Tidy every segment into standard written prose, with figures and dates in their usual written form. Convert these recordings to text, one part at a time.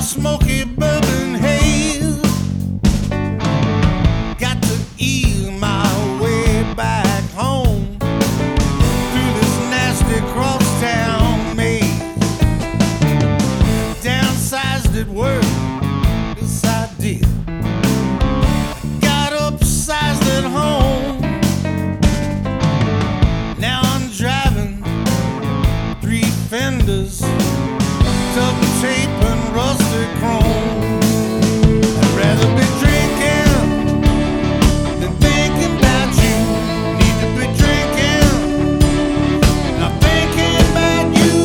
smoky bourbon haze. Got to ease my way back home through this nasty crosstown maze. Downsized at work, yes I did. Got upsized at home. Now I'm driving 3 fenders, duct tape and rusted chrome. I'd rather be drinking than thinking about you. Need to be drinking, not thinking about you.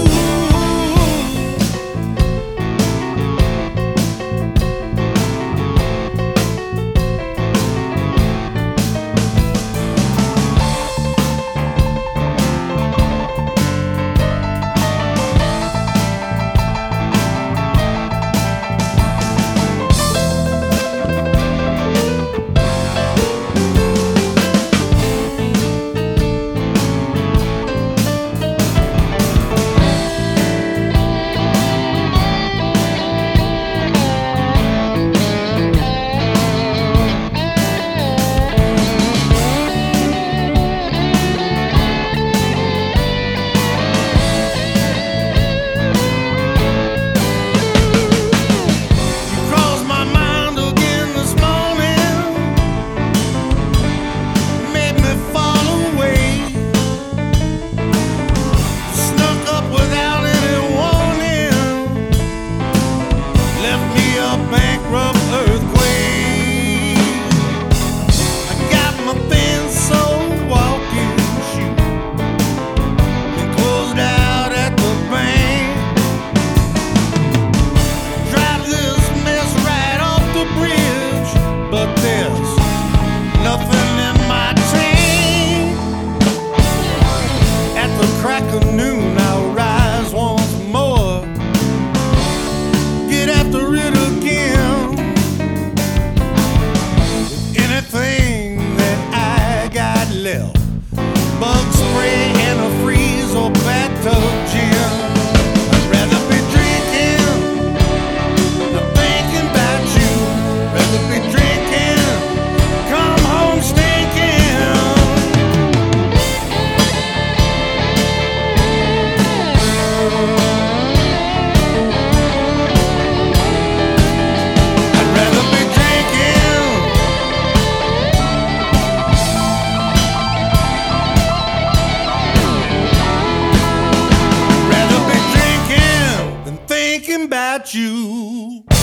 Bug spray and a freeze or bathtub gin. I'd rather be drinking, not thinking about you. Rather be drinking, come home stinking. I'd rather be drinking, thinking about you.